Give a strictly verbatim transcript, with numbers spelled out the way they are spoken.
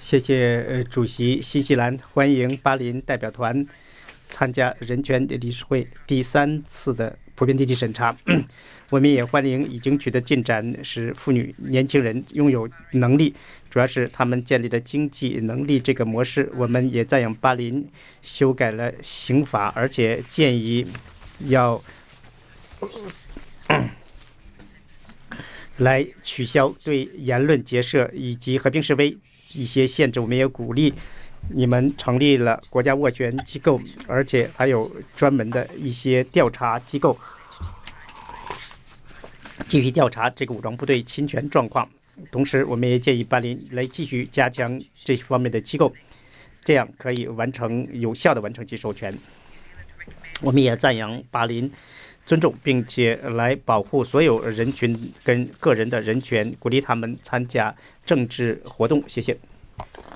谢谢呃主席，新西兰欢迎巴林代表团参加人权理事会第三次的普遍经济审查。我们也欢迎已经取得进展，使妇女、年轻人拥有能力，主要是他们建立了经济能力这个模式。我们也赞扬巴林修改了刑法，而且建议要来取消对言论结社以及和平示威一些限制。我们也鼓励你们成立了国家斡旋机构，而且还有专门的一些调查机构，继续调查这个武装部队侵权状况。同时，我们也建议巴林来继续加强这方面的机构，这样可以完成有效的完成其授权。我们也赞扬巴林尊重并且来保护所有人群跟个人的人权，鼓励他们参加政治活动。谢谢。